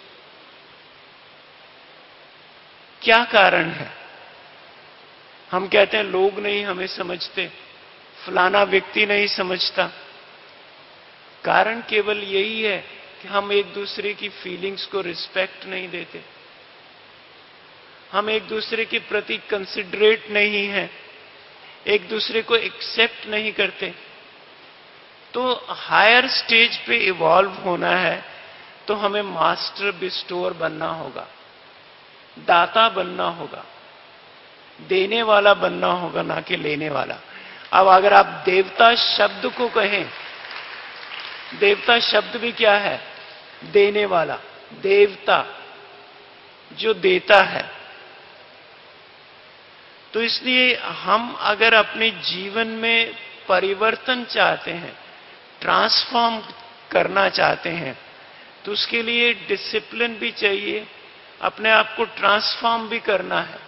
क्या कारण है? हम कहते हैं लोग नहीं हमें समझते, फलाना व्यक्ति नहीं समझता। कारण केवल यही है कि हम एक दूसरे की फीलिंग्स को रिस्पेक्ट नहीं देते, हम एक दूसरे के प्रति कंसिडरेट नहीं हैं, एक दूसरे को एक्सेप्ट नहीं करते। तो हायर स्टेज पे इवॉल्व होना है तो हमें मास्टर बिस्टोर बनना होगा, दाता बनना होगा, देने वाला बनना होगा, ना कि लेने वाला। अब अगर आप देवता शब्द को कहें, देवता शब्द भी क्या है? देने वाला, देवता जो देता है। तो इसलिए हम अगर अपने जीवन में परिवर्तन चाहते हैं, ट्रांसफॉर्म करना चाहते हैं, तो उसके लिए डिसिप्लिन भी चाहिए, अपने आप को ट्रांसफॉर्म भी करना है।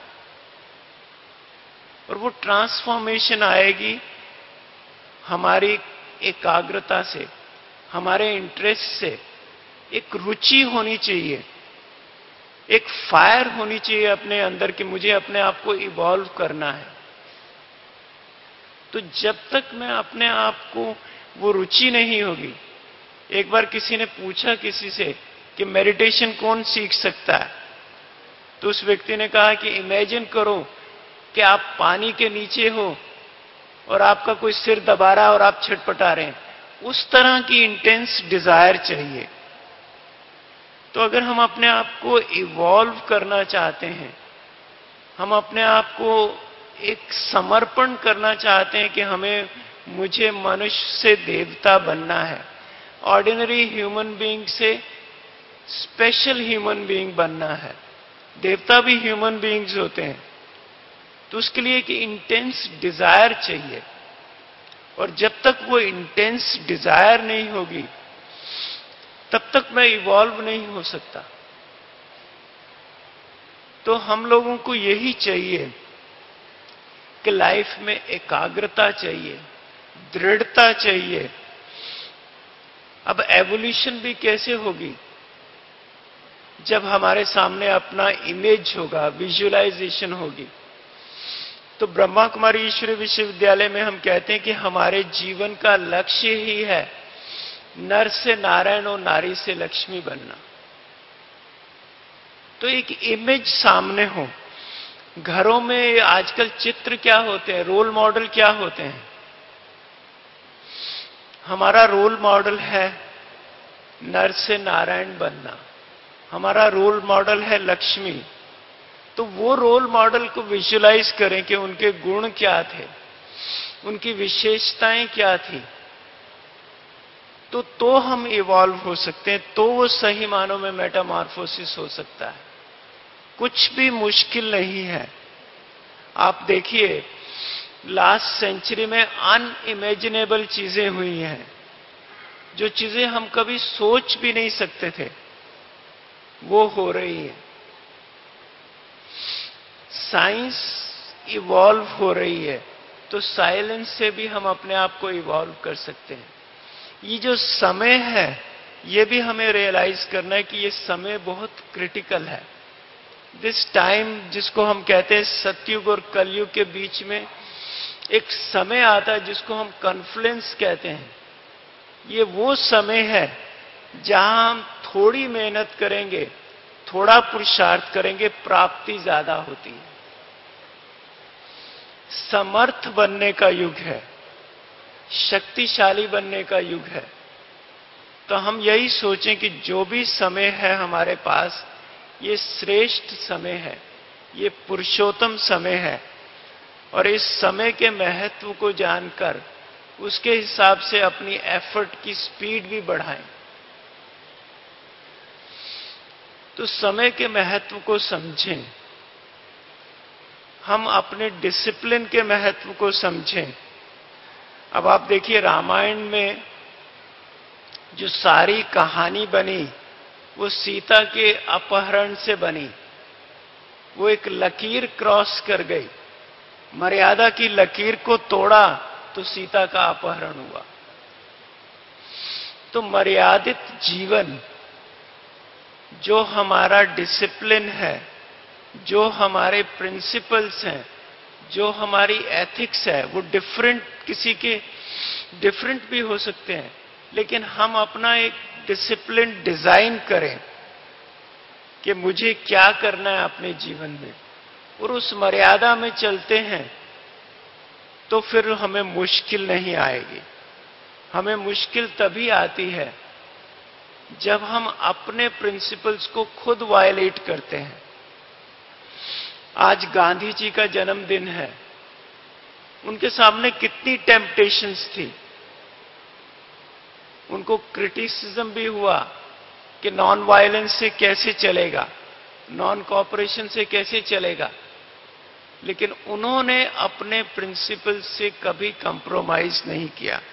और वो ट्रांसफॉर्मेशन आएगी हमारी एकाग्रता से, हमारे इंटरेस्ट से। एक रुचि होनी चाहिए, एक फायर होनी चाहिए अपने अंदर कि मुझे अपने आप को इवॉल्व करना है। तो जब तक मैं अपने आप को वो रुचि नहीं होगी। एक बार किसी ने पूछा किसी से कि मेडिटेशन कौन सीख सकता है, तो उस व्यक्ति ने कहा कि इमेजिन करो कि आप पानी के नीचे हो और आपका कोई सिर दबा रहा है और आप छटपटा रहे हैं। उस तरह की इंटेंस डिजायर चाहिए। तो अगर हम अपने आप को इवॉल्व करना चाहते हैं, हम अपने आप को एक समर्पण करना चाहते हैं कि मुझे मनुष्य से देवता बनना है, ऑर्डिनरी ह्यूमन बीइंग से स्पेशल ह्यूमन बीइंग बनना है। देवता भी ह्यूमन बीइंग्स होते हैं। तो उसके लिए एक इंटेंस डिजायर चाहिए, और जब तक वो इंटेंस डिजायर नहीं होगी तब तक मैं इवॉल्व नहीं हो सकता। तो हम लोगों को यही चाहिए कि लाइफ में एकाग्रता चाहिए, दृढ़ता चाहिए। अब एवोल्यूशन भी कैसे होगी? जब हमारे सामने अपना इमेज होगा, विजुअलाइजेशन होगी। तो ब्रह्मा कुमारी ईश्वरीय विश्वविद्यालय में हम कहते हैं कि हमारे जीवन का लक्ष्य ही है नर से नारायण और नारी से लक्ष्मी बनना। तो एक इमेज सामने हो, घरों में आजकल चित्र क्या होते हैं, रोल मॉडल क्या होते हैं? हमारा रोल मॉडल है नर से नारायण बनना, हमारा रोल मॉडल है लक्ष्मी। तो वो रोल मॉडल को विजुलाइज करें कि उनके गुण क्या थे, उनकी विशेषताएं क्या थी, तो हम इवॉल्व हो सकते हैं, तो वो सही मानों में मेटामॉर्फोसिस हो सकता है। कुछ भी मुश्किल नहीं है। आप देखिए लास्ट सेंचुरी में अनइमेजिनेबल चीजें हुई हैं, जो चीजें हम कभी सोच भी नहीं सकते थे वो हो रही है। साइंस इवॉल्व हो रही है, तो साइलेंस से भी हम अपने आप को इवॉल्व कर सकते हैं। ये जो समय है, ये भी हमें रियलाइज करना है कि ये समय बहुत क्रिटिकल है। दिस टाइम, जिसको हम कहते हैं सतयुग और कलयुग के बीच में एक समय आता है जिसको हम कॉन्फ्लुएंस कहते हैं। ये वो समय है जहां हम थोड़ी मेहनत करेंगे, थोड़ा पुरुषार्थ करेंगे, प्राप्ति ज्यादा होती है। समर्थ बनने का युग है, शक्तिशाली बनने का युग है। तो हम यही सोचें कि जो भी समय है हमारे पास, ये श्रेष्ठ समय है, ये पुरुषोत्तम समय है, और इस समय के महत्व को जानकर उसके हिसाब से अपनी एफर्ट की स्पीड भी बढ़ाएं। तो समय के महत्व को समझें, हम अपने डिसिप्लिन के महत्व को समझें। अब आप देखिए रामायण में जो सारी कहानी बनी वो सीता के अपहरण से बनी। वो एक लकीर क्रॉस कर गई, मर्यादा की लकीर को तोड़ा तो सीता का अपहरण हुआ। तो मर्यादित जीवन, जो हमारा डिसिप्लिन है, जो हमारे प्रिंसिपल्स हैं, जो हमारी एथिक्स है, वो किसी के डिफरेंट भी हो सकते हैं, लेकिन हम अपना एक डिसिप्लिन डिजाइन करें कि मुझे क्या करना है अपने जीवन में, और उस मर्यादा में चलते हैं, तो फिर हमें मुश्किल नहीं आएगी। हमें मुश्किल तभी आती है जब हम अपने प्रिंसिपल्स को खुद वायलेट करते हैं। आज गांधी जी का जन्मदिन है, उनके सामने कितनी टेम्पटेशंस थी। उनको क्रिटिसिज्म भी हुआ कि नॉन वायलेंस से कैसे चलेगा, नॉन कॉपरेशन से कैसे चलेगा, लेकिन उन्होंने अपने प्रिंसिपल से कभी कंप्रोमाइज नहीं किया।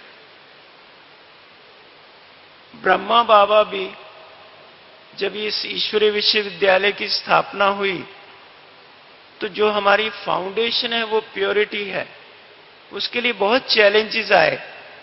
ब्रह्मा बाबा भी जब इस ईश्वरीय विश्वविद्यालय की स्थापना हुई, तो जो हमारी फाउंडेशन है वो प्योरिटी है। उसके लिए बहुत चैलेंजेस आए।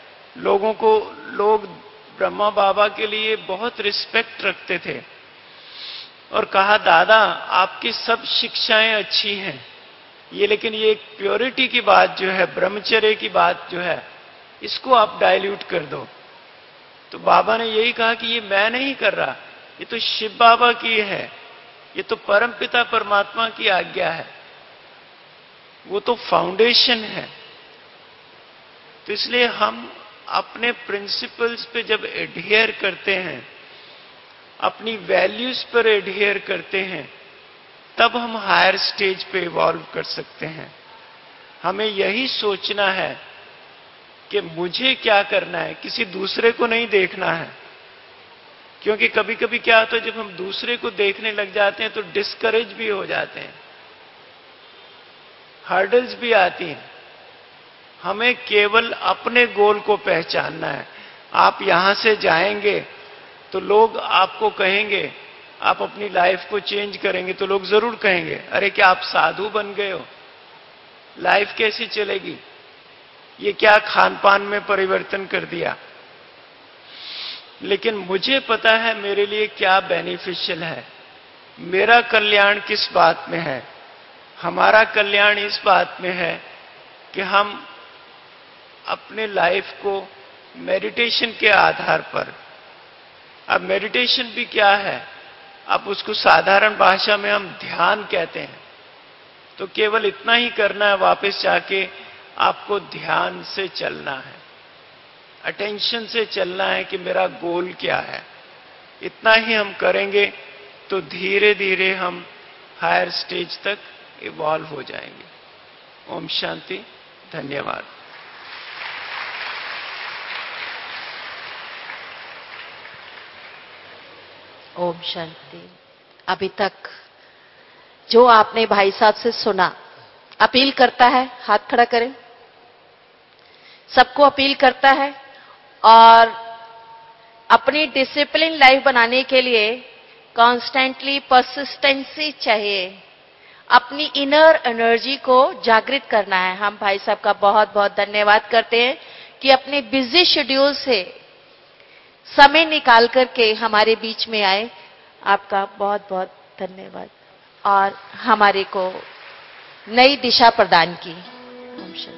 लोग ब्रह्मा बाबा के लिए बहुत रिस्पेक्ट रखते थे और कहा, दादा आपकी सब शिक्षाएं अच्छी हैं, लेकिन ये एक प्योरिटी की बात जो है, ब्रह्मचर्य की बात जो है, इसको आप डाइल्यूट कर दो। तो बाबा ने यही कहा कि ये मैं नहीं कर रहा, ये तो शिव बाबा की है, ये तो परमपिता परमात्मा की आज्ञा है, वो तो फाउंडेशन है। तो इसलिए हम अपने प्रिंसिपल्स पे जब एडहियर करते हैं, अपनी वैल्यूज पर एडहियर करते हैं, तब हम हायर स्टेज पे इवॉल्व कर सकते हैं। हमें यही सोचना है कि मुझे क्या करना है, किसी दूसरे को नहीं देखना है। क्योंकि कभी कभी क्या होता है, जब हम दूसरे को देखने लग जाते हैं तो डिस्करेज भी हो जाते हैं, हर्डल्स भी आती हैं। हमें केवल अपने गोल को पहचानना है। आप यहां से जाएंगे तो लोग आपको कहेंगे, आप अपनी लाइफ को चेंज करेंगे तो लोग जरूर कहेंगे, अरे क्या आप साधु बन गए हो, लाइफ कैसी चलेगी, ये क्या खान पान में परिवर्तन कर दिया। लेकिन मुझे पता है मेरे लिए क्या बेनिफिशियल है, मेरा कल्याण किस बात में है। हमारा कल्याण इस बात में है कि हम अपने लाइफ को मेडिटेशन के आधार पर, अब मेडिटेशन भी क्या है, अब उसको साधारण भाषा में हम ध्यान कहते हैं। तो केवल इतना ही करना है, वापस जाके आपको ध्यान से चलना है, अटेंशन से चलना है कि मेरा गोल क्या है। इतना ही हम करेंगे तो धीरे धीरे हम हायर स्टेज तक इवॉल्व हो जाएंगे। ओम शांति, धन्यवाद। ओम शांति। अभी तक जो आपने भाई साहब से सुना, अपील करता है, हाथ खड़ा करें। सबको अपील करता है और अपनी डिसिप्लिन लाइफ बनाने के लिए कॉन्स्टेंटली परसिस्टेंसी चाहिए, अपनी इनर एनर्जी को जागृत करना है। हम भाई साहब का बहुत बहुत धन्यवाद करते हैं कि अपने बिजी शेड्यूल से समय निकाल करके हमारे बीच में आए। आपका बहुत बहुत धन्यवाद और हमारे को नई दिशा प्रदान की। ओम शांति।